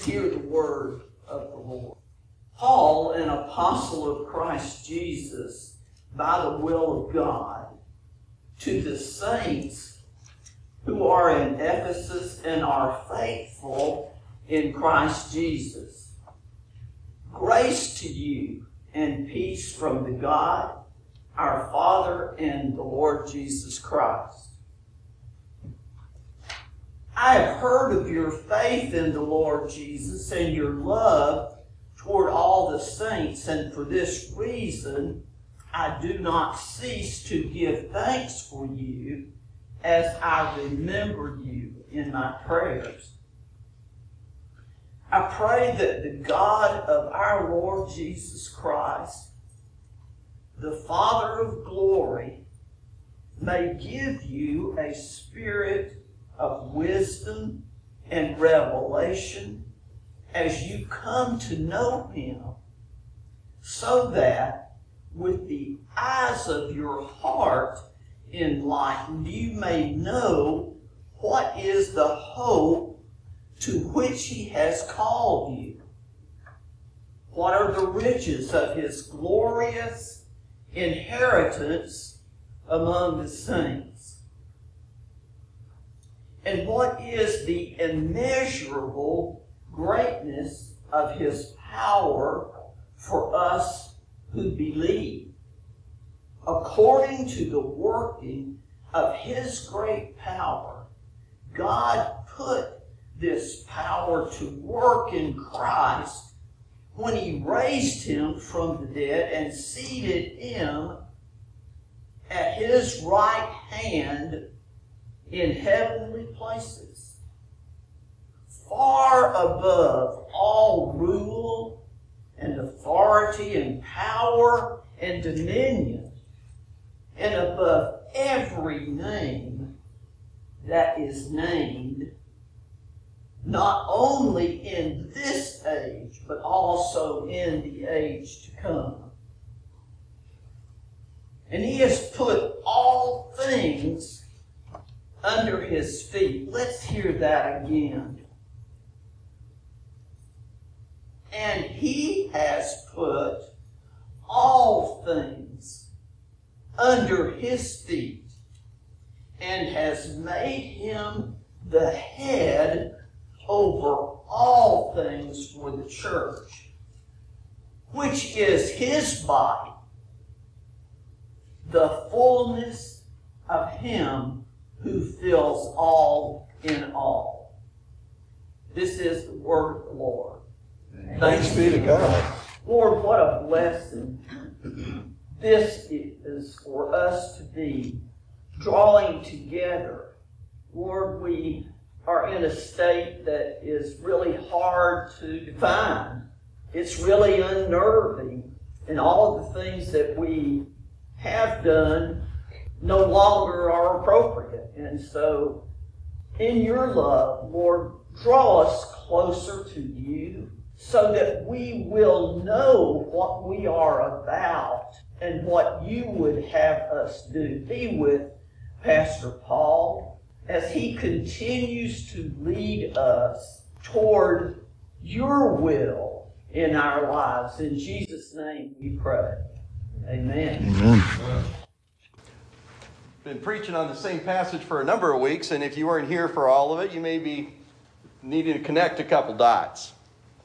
Let's hear the word of the Lord. Paul, an apostle of Christ Jesus, by the will of God, to the saints who are in Ephesus and are faithful in Christ Jesus. Grace to you and peace from the God, our Father, and the Lord Jesus Christ. I have heard of your faith in the Lord Jesus and your love toward all the saints, and for this reason I do not cease to give thanks for you as I remember you in my prayers. I pray that the God of our Lord Jesus Christ, the Father of glory, may give you a spirit of wisdom and revelation as you come to know Him, so that with the eyes of your heart enlightened, you may know what is the hope to which He has called you. What are the riches of His glorious inheritance among the saints? And what is the immeasurable greatness of His power for us who believe? According to the working of His great power, God put this power to work in Christ when He raised Him from the dead and seated Him at His right hand in heavenly places, far above all rule and authority and power and dominion, and above every name that is named, not only in this age, but also in the age to come. And He has put all things under His feet. Let's hear that again. And He has put all things under His feet and has made Him the head over all things for the church, which is His body, the fullness of Him who fills all in all. This is the word of the Lord. Thanks be to God. Lord, what a blessing this is for us to be drawing together. Lord, we are in a state that is really hard to define. It's really unnerving, and all of the things that we have done no longer are appropriate. And so, in your love, Lord, draw us closer to you so that we will know what we are about and what you would have us do. Be with Pastor Paul as he continues to lead us toward your will in our lives. In Jesus' name we pray. Amen. Amen. Been preaching on the same passage for a number of weeks, and if you weren't here for all of it, you may be needing to connect a couple dots.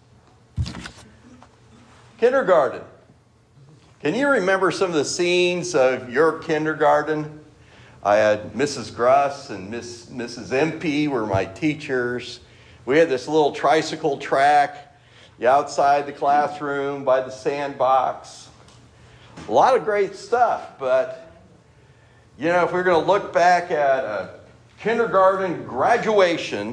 Kindergarten. Can you remember some of the scenes of your kindergarten? I had Mrs. Gruss and Mrs. MP were my teachers. We had this little tricycle track outside the classroom by the sandbox. A lot of great stuff, but you know, if we're going to look back at a kindergarten graduation,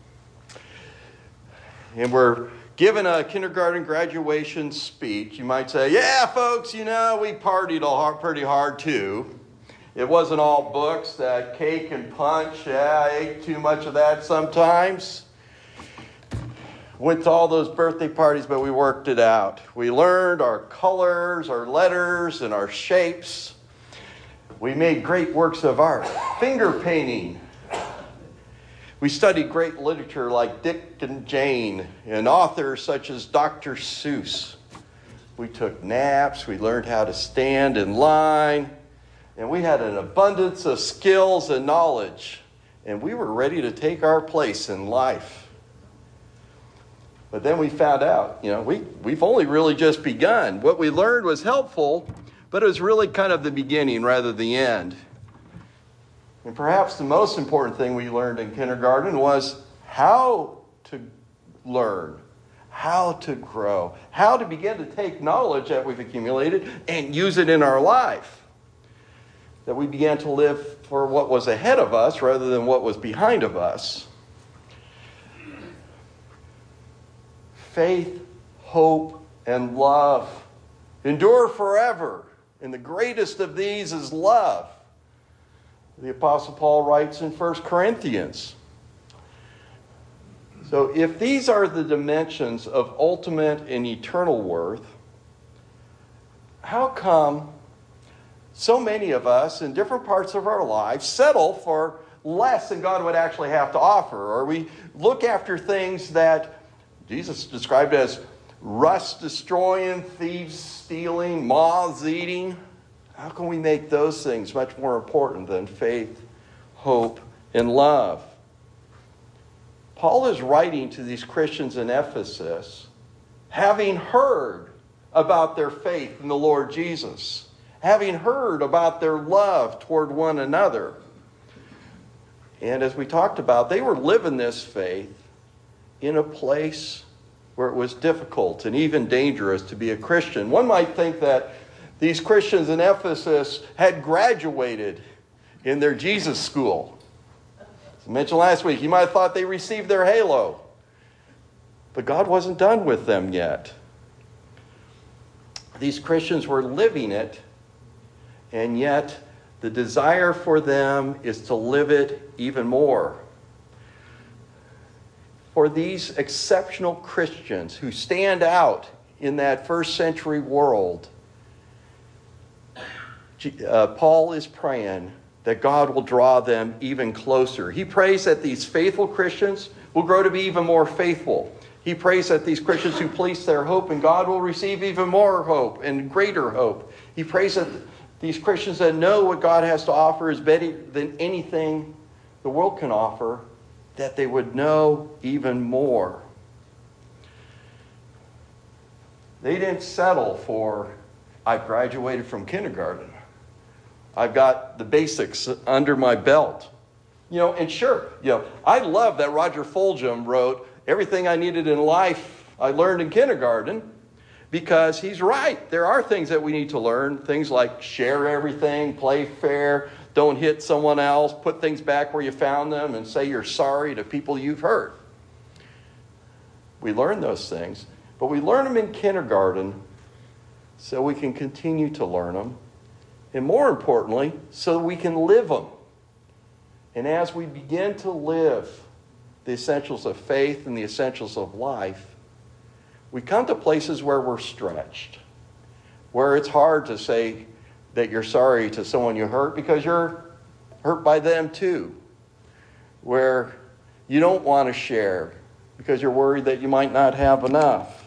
and we're given a kindergarten graduation speech, you might say, yeah, folks, you know, we partied pretty hard too. It wasn't all books, that cake and punch. Yeah, I ate too much of that sometimes. Went to all those birthday parties, but we worked it out. We learned our colors, our letters, and our shapes. We made great works of art. Finger painting. We studied great literature like Dick and Jane and authors such as Dr. Seuss. We took naps, we learned how to stand in line, and we had an abundance of skills and knowledge, and we were ready to take our place in life. But then we found out, we've only really just begun. What we learned was helpful, but it was really kind of the beginning rather than the end. And perhaps the most important thing we learned in kindergarten was how to learn, how to grow, how to begin to take knowledge that we've accumulated and use it in our life. That we began to live for what was ahead of us rather than what was behind of us. Faith, hope, and love endure forever. And the greatest of these is love. The Apostle Paul writes in 1 Corinthians. So if these are the dimensions of ultimate and eternal worth, how come so many of us in different parts of our lives settle for less than God would actually have to offer? Or we look after things that Jesus described as rust destroying, thieves stealing, moths eating. How can we make those things much more important than faith, hope, and love? Paul is writing to these Christians in Ephesus, having heard about their faith in the Lord Jesus, having heard about their love toward one another. And as we talked about, they were living this faith in a place where it was difficult and even dangerous to be a Christian. One might think that these Christians in Ephesus had graduated in their Jesus school. As I mentioned last week, you might have thought they received their halo. But God wasn't done with them yet. These Christians were living it, and yet the desire for them is to live it even more. For these exceptional Christians who stand out in that first century world, Paul is praying that God will draw them even closer. He prays that these faithful Christians will grow to be even more faithful. He prays that these Christians who place their hope in God will receive even more hope and greater hope. He prays that these Christians that know what God has to offer is better than anything the world can offer, that they would know even more. They didn't settle for, I've graduated from kindergarten. I've got the basics under my belt. And sure, I love that Roger Fulgham wrote, everything I needed in life I learned in kindergarten, because he's right. There are things that we need to learn, things like share everything, play fair, don't hit someone else, put things back where you found them, and say you're sorry to people you've hurt. We learn those things, but we learn them in kindergarten so we can continue to learn them. And more importantly, so we can live them. And as we begin to live the essentials of faith and the essentials of life, we come to places where we're stretched, where it's hard to say that you're sorry to someone you hurt because you're hurt by them too, where you don't want to share because you're worried that you might not have enough.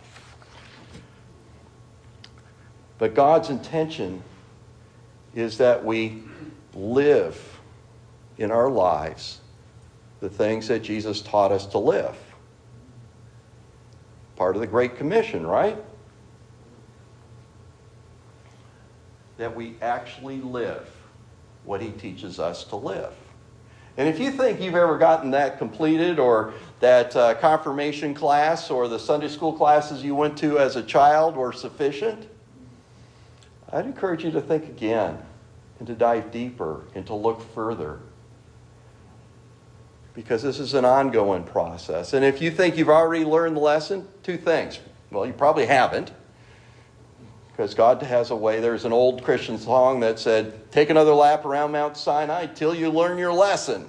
But God's intention is that we live in our lives the things that Jesus taught us to live. Part of the Great Commission, right? That we actually live what he teaches us to live. And if you think you've ever gotten that completed, or that confirmation class or the Sunday school classes you went to as a child were sufficient, I'd encourage you to think again and to dive deeper and to look further. Because this is an ongoing process. And if you think you've already learned the lesson, two things. Well, you probably haven't. Because God has a way. There's an old Christian song that said, take another lap around Mount Sinai till you learn your lesson.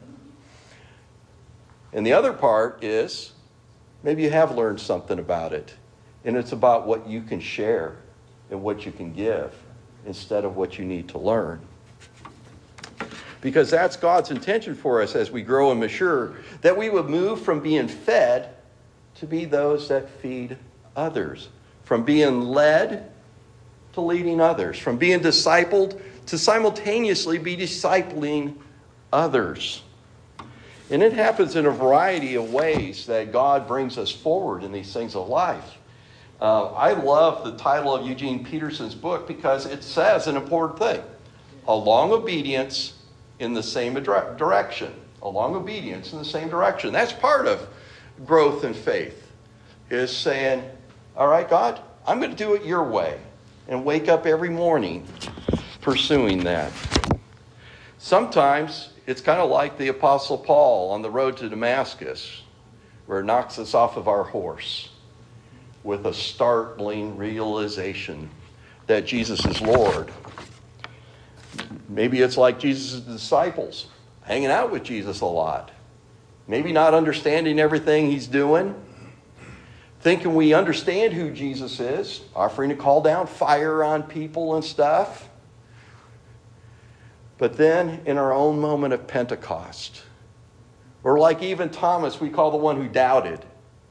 And the other part is, maybe you have learned something about it. And it's about what you can share and what you can give instead of what you need to learn. because that's God's intention for us as we grow and mature, that we would move from being fed to be those that feed others, from being led to leading others, from being discipled to simultaneously be discipling others. And it happens in a variety of ways that God brings us forward in these things of life. I love the title of Eugene Peterson's book because it says an important thing: a long obedience in the same direction. A long obedience in the same direction. That's part of growth in faith, is saying, all right, God, I'm going to do it your way, and wake up every morning pursuing that. Sometimes it's kind of like the Apostle Paul on the road to Damascus, where it knocks us off of our horse with a startling realization that Jesus is Lord. Maybe it's like Jesus' disciples, hanging out with Jesus a lot. Maybe not understanding everything he's doing, thinking we understand who Jesus is, offering to call down fire on people and stuff. But then in our own moment of Pentecost, or like even Thomas, we call the one who doubted,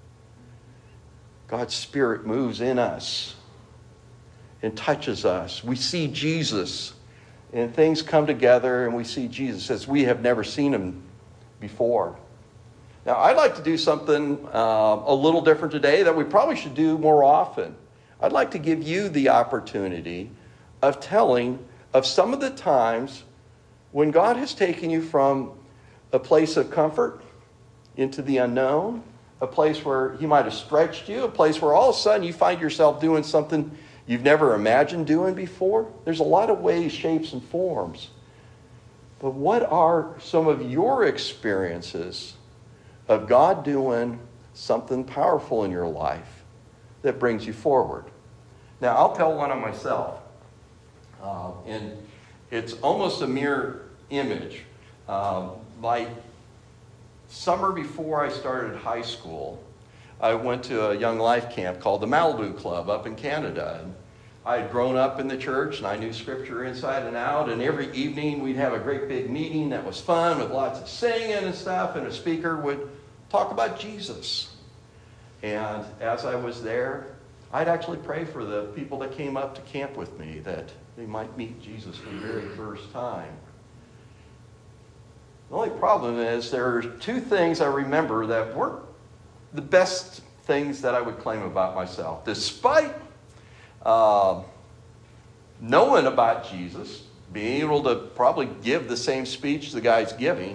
God's Spirit moves in us and touches us. We see Jesus, and things come together, and we see Jesus as we have never seen him before. Now, I'd like to do something a little different today that we probably should do more often. I'd like to give you the opportunity of telling of some of the times when God has taken you from a place of comfort into the unknown, a place where he might have stretched you, a place where all of a sudden you find yourself doing something you've never imagined doing before. There's a lot of ways, shapes, and forms. But what are some of your experiences of God doing something powerful in your life that brings you forward? Now, I'll tell one of myself. And it's almost a mirror image. My summer before I started high school, I went to a young life camp called the Malibu Club up in Canada. And I had grown up in the church, and I knew Scripture inside and out, and every evening we'd have a great big meeting that was fun with lots of singing and stuff, and a speaker would talk about Jesus. And as I was there, I'd actually pray for the people that came up to camp with me that they might meet Jesus for the very first time. The only problem is there are two things I remember that weren't the best things that I would claim about myself. Despite knowing about Jesus, being able to probably give the same speech the guy's giving,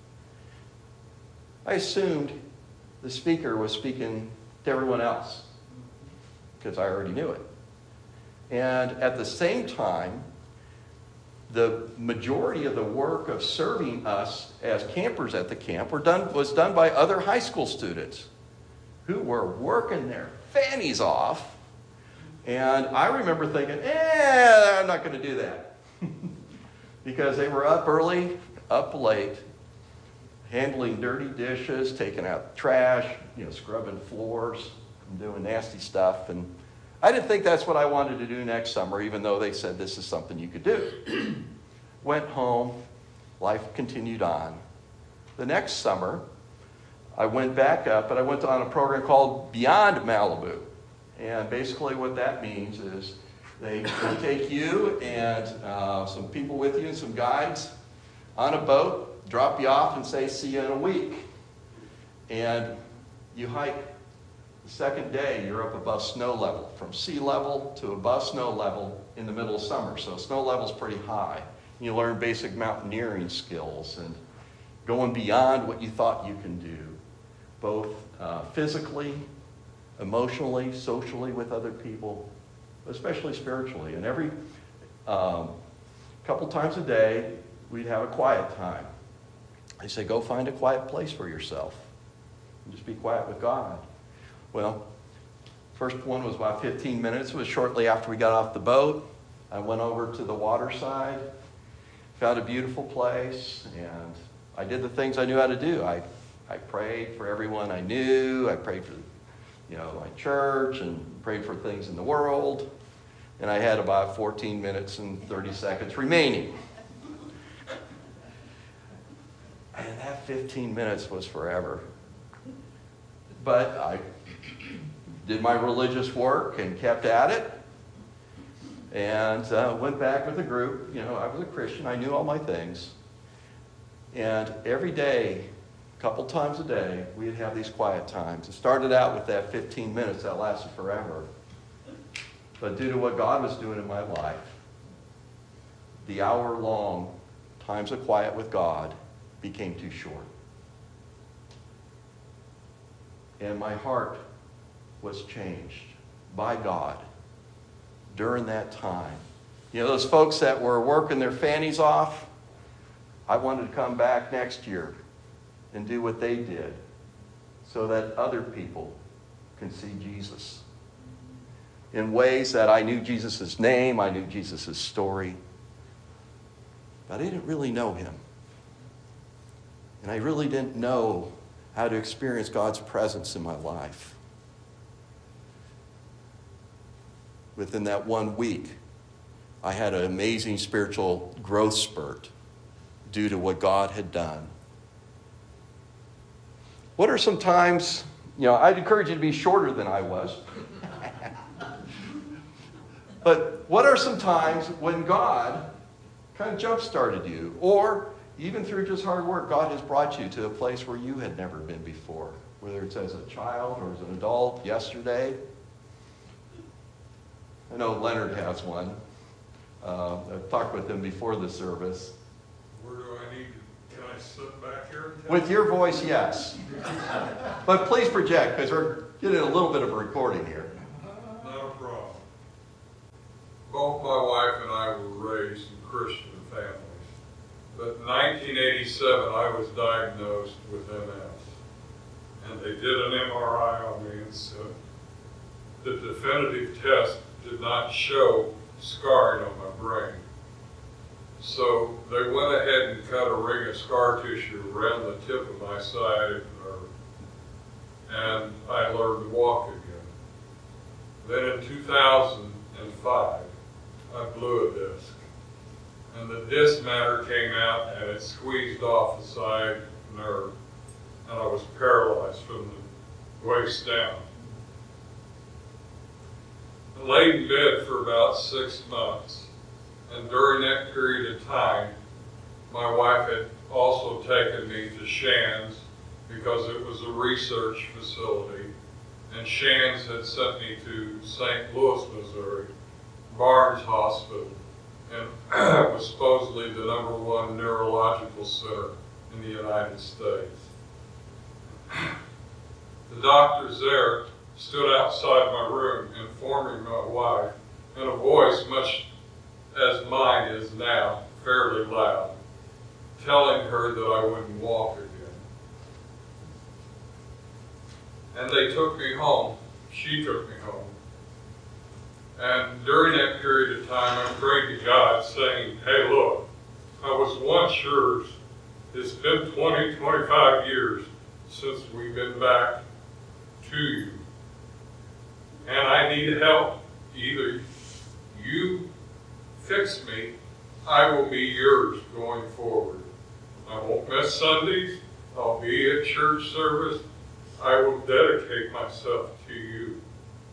I assumed the speaker was speaking to everyone else because I already knew it. And at the same time, the majority of the work of serving us as campers at the camp was done by other high school students who were working their fannies off. And I remember thinking, I'm not going to do that. Because they were up early, up late, handling dirty dishes, taking out trash, scrubbing floors, and doing nasty stuff. And I didn't think that's what I wanted to do next summer, even though they said this is something you could do. Went home. Life continued on. The next summer, I went back up, and I went on a program called Beyond Malibu. And basically what that means is they take you and some people with you and some guides on a boat, drop you off and say, see you in a week. And you hike. The second day, you're up above snow level, from sea level to above snow level in the middle of summer. So snow level's pretty high. You learn basic mountaineering skills and going beyond what you thought you can do, both physically, emotionally, socially with other people, especially spiritually. And every couple times a day, we'd have a quiet time. They say, go find a quiet place for yourself and just be quiet with God. Well, first one was about 15 minutes. It was shortly after we got off the boat. I went over to the water side, found a beautiful place, and I did the things I knew how to do. I prayed for everyone I knew. I prayed for my church and prayed for things in the world. And I had about 14 minutes and 30 seconds remaining. that 15 minutes was forever. But I did my religious work and kept at it. And went back with the group. You know, I was a Christian. I knew all my things. And every day, a couple times a day, we'd have these quiet times. It started out with that 15 minutes that lasted forever. But due to what God was doing in my life, the hour-long times of quiet with God became too short. And my heart was changed by God during that time. You know, those folks that were working their fannies off, I wanted to come back next year and do what they did so that other people can see Jesus in ways that I knew Jesus' name, I knew Jesus' story, but I didn't really know him. And I really didn't know how to experience God's presence in my life. Within that 1 week, I had an amazing spiritual growth spurt due to what God had done. What are some times, you know, I'd encourage you to be shorter than I was. But what are some times when God kind of jump-started you, or even through just hard work, God has brought you to a place where you had never been before, whether it's as a child or as an adult, yesterday? I know Leonard has one. I've talked with him before the service. Where do I need to, can I sit back here? And tell With your voice, yes. But please project, because we're getting a little bit of a recording here. Not a problem. Both my wife and I were raised in Christian families. But in 1987, I was diagnosed with MS. And they did an MRI on me and said the definitive test did not show scarring on my brain. So they went ahead and cut a ring of scar tissue around the tip of my sciatic nerve, and I learned to walk again. Then in 2005, I blew a disc, and the disc matter came out and it squeezed off the sciatic nerve, and I was paralyzed from the waist down. I laid in bed for about 6 months, and during that period of time, my wife had also taken me to Shands because it was a research facility, and Shands had sent me to St. Louis, Missouri, Barnes Hospital, and it was supposedly the #1 neurological center in the United States. The doctors there stood outside my room informing my wife in a voice much as mine is now, fairly loud, telling her that I wouldn't walk again. And they took me home. She took me home. And during that period of time, I prayed to God saying, hey, look, I was once yours. It's been 20, 25 years since we've been back to you. And I need help. Either you fix me, I will be yours going forward. I won't miss Sundays. I'll be at church service. I will dedicate myself to you.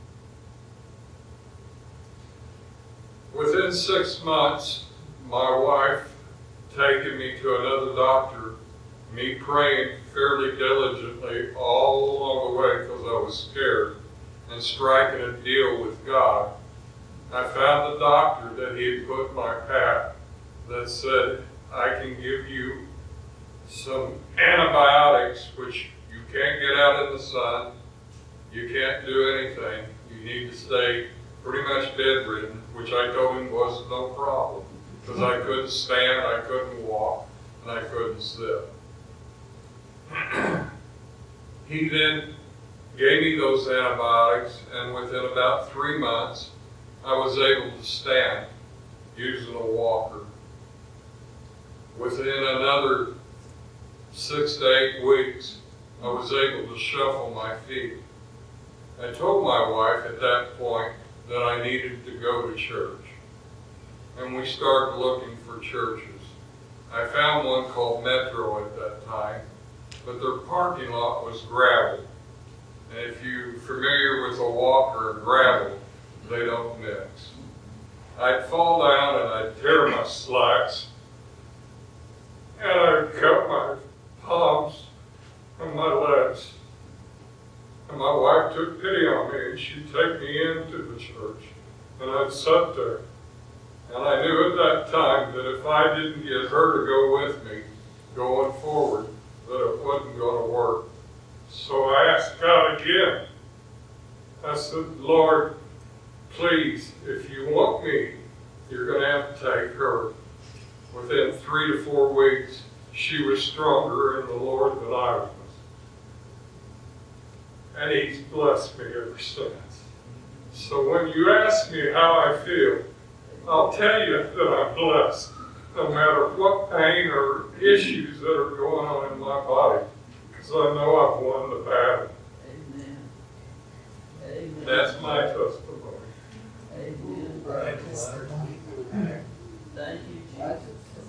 Within 6 months, my wife taking me to another doctor, me praying fairly diligently all along the way because I was scared, and striking a deal with God. I found a doctor that he had put in my path that said, I can give you some antibiotics, which you can't get out in the sun, you can't do anything, you need to stay pretty much bedridden, which I told him was no problem, because I couldn't stand, I couldn't walk, and I couldn't sit. He then gave me those antibiotics, and within about 3 months, I was able to stand using a walker. Within another 6 to 8 weeks, I was able to shuffle my feet. I told my wife at that point that I needed to go to church, and we started looking for churches. I found one called Metro at that time, but their parking lot was gravel. And if you're familiar with a walker and gravel, they don't mix. I'd fall down and I'd tear my slacks, and I'd cut my palms and my legs. And my wife took pity on me, and she'd take me into the church, and I'd sit there. And I knew at that time that if I didn't get her to go with me going forward, that it wasn't going to work. So I asked God again. I said, Lord, please, if you want me, you're going to have to take her. Within 3 to 4 weeks, she was stronger in the Lord than I was. And He's blessed me ever since. So when you ask me how I feel, I'll tell you that I'm blessed, no matter what pain or issues that are going on in my body, because I know I've won the battle. Amen. Amen. That's my testimony. Amen. Thank you, Jesus.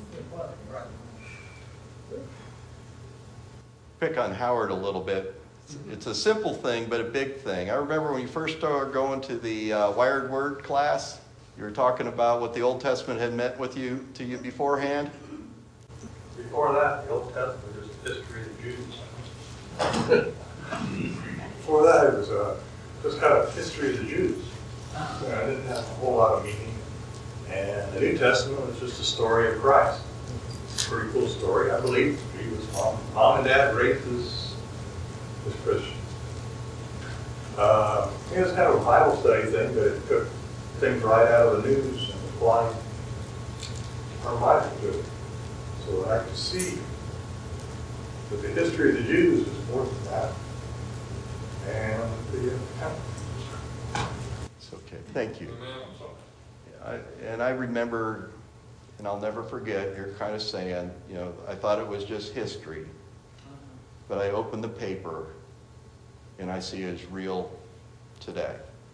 Pick on Howard a little bit. It's a simple thing, but a big thing. I remember when you first started going to the Wired Word class, you were talking about what the Old Testament had meant to you beforehand. Before that, the Old Testament was the history of the Jews. Before that, it was just kind of history of the Jews. It didn't have a whole lot of meaning. And the New Testament was just a story of Christ. It's a pretty cool story. I believe he was mom and dad raised as Christians. It was kind of a Bible study thing, but it took things right out of the news and applied our Bible to it. So I could see that the history of the Jews is more than that. And It's okay. Thank you. Amen. And I remember, and I'll never forget, you're kind of saying, I thought it was just history. But I opened the paper, and I see it's real today.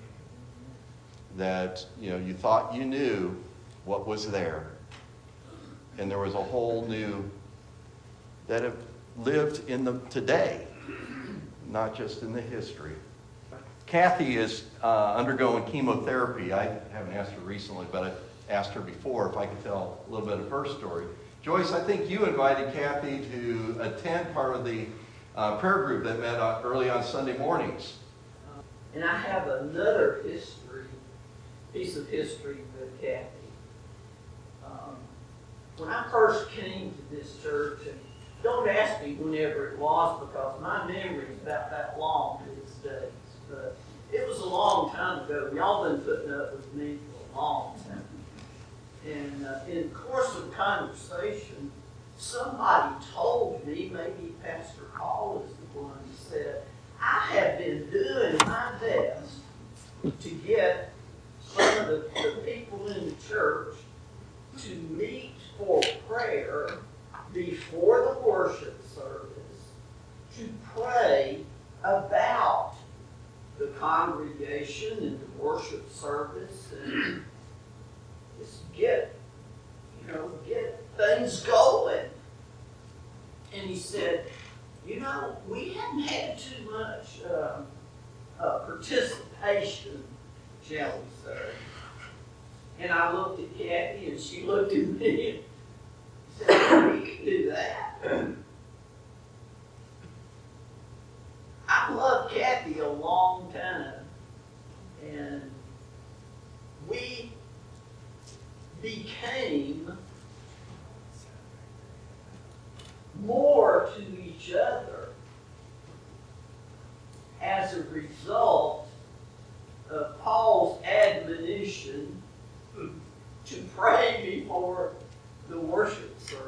That, you thought you knew what was there. And there was a whole new, that have lived in the today, not just in the history. Kathy is undergoing chemotherapy. I haven't asked her recently, but I asked her before if I could tell a little bit of her story. Joyce, I think you invited Kathy to attend part of the prayer group that met early on Sunday mornings. And I have another piece of history with Kathy. When I first came to this church, and don't ask me whenever it was because my memory is about that long to this day. But it was a long time ago. Y'all been putting up with me for a long time. And in the course of conversation, somebody told me, maybe Pastor Paul is the one who said, I have been doing my best to get some of the people in the church to meet for prayer before the worship service, to pray about the congregation and the worship service, and just get things going. And he said, we hadn't had too much participation, shall we say. And I looked at Kathy, and she looked at me, and said, we can do that. I've loved Kathy a long time, and we became more to each other as a result of Paul's admonition to pray before the worship service.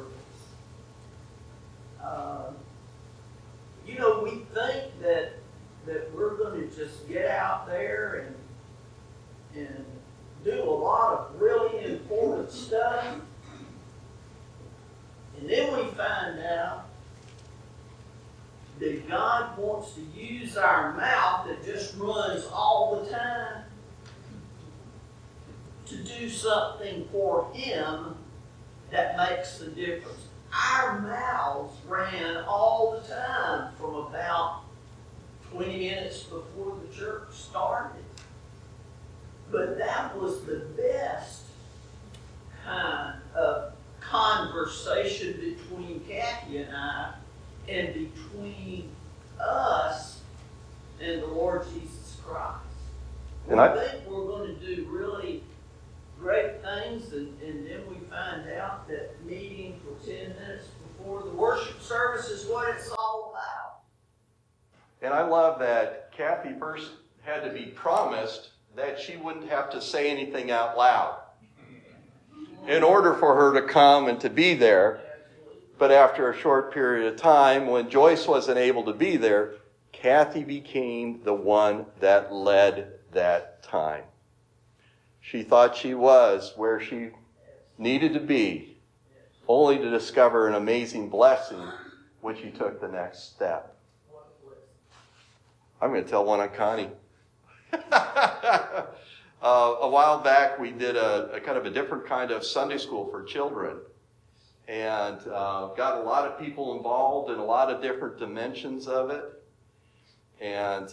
We think that we're going to just get out there and do a lot of really important stuff. And then we find out that God wants to use our mouth that just runs all the time to do something for Him that makes the difference. our mouths ran all the time from about 20 minutes before the church started. But that was the best kind of conversation between Kathy and I, and between us and the Lord Jesus Christ. And I think we're going to do really great things, and then we find out that meeting for 10 minutes before the worship service is what it's all about. And I love that Kathy first had to be promised that she wouldn't have to say anything out loud in order for her to come and to be there. But after a short period of time, when Joyce wasn't able to be there, Kathy became the one that led that time. She thought she was where she needed to be, only to discover an amazing blessing when she took the next step. I'm going to tell one on Connie. A while back, we did a kind of a different kind of Sunday school for children, and got a lot of people involved in a lot of different dimensions of it. And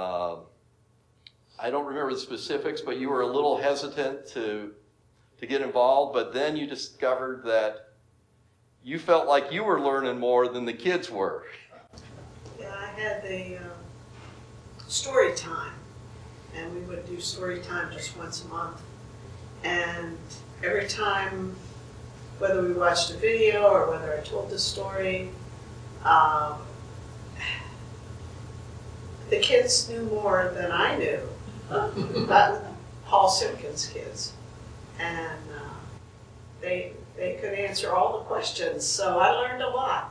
I don't remember the specifics, but you were a little hesitant to get involved, but then you discovered that you felt like you were learning more than the kids were. Yeah, I had the story time, and we would do story time just once a month. And every time, whether we watched a video or whether I told the story, the kids knew more than I knew about Paul Simpkins' kids. And they could answer all the questions, so I learned a lot.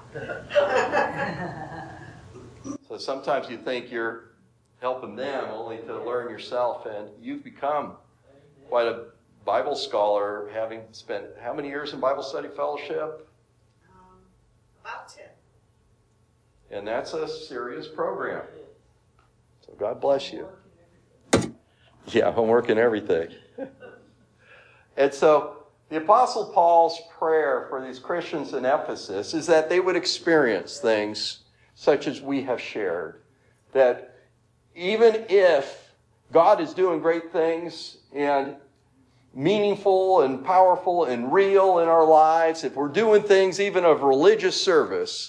So sometimes you think you're helping them only to learn yourself, and you've become quite a Bible scholar, having spent how many years in Bible study fellowship? About 10. And that's a serious program. So God bless you. Yeah, homework and everything. And so the Apostle Paul's prayer for these Christians in Ephesus is that they would experience things such as we have shared. That even if God is doing great things and meaningful and powerful and real in our lives, if we're doing things even of religious service,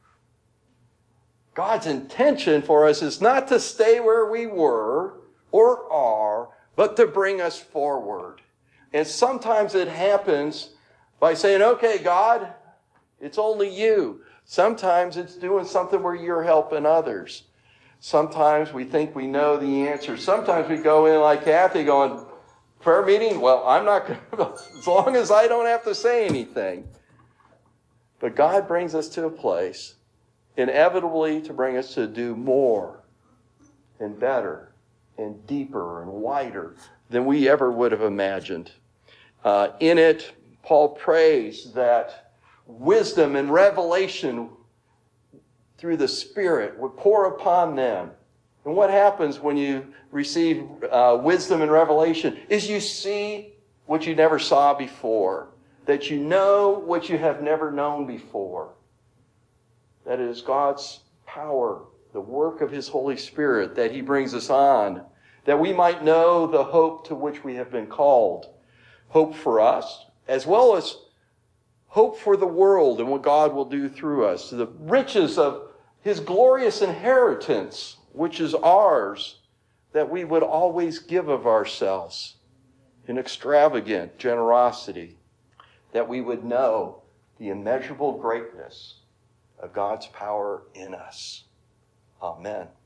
God's intention for us is not to stay where we were or are, but to bring us forward. And sometimes it happens by saying, okay, God, it's only you. Sometimes it's doing something where you're helping others. Sometimes we think we know the answer. Sometimes we go in like Kathy going, prayer meeting? Well, I'm not going to, as long as I don't have to say anything. But God brings us to a place, inevitably to bring us to do more and better and deeper and wider than we ever would have imagined. In it, Paul prays that wisdom and revelation through the Spirit would pour upon them. And what happens when you receive wisdom and revelation is you see what you never saw before, that you know what you have never known before. That it is God's power, the work of His Holy Spirit that He brings us on, that we might know the hope to which we have been called. Hope for us, as well as hope for the world and what God will do through us. The riches of His glorious inheritance, which is ours, that we would always give of ourselves in extravagant generosity, that we would know the immeasurable greatness of God's power in us. Amen.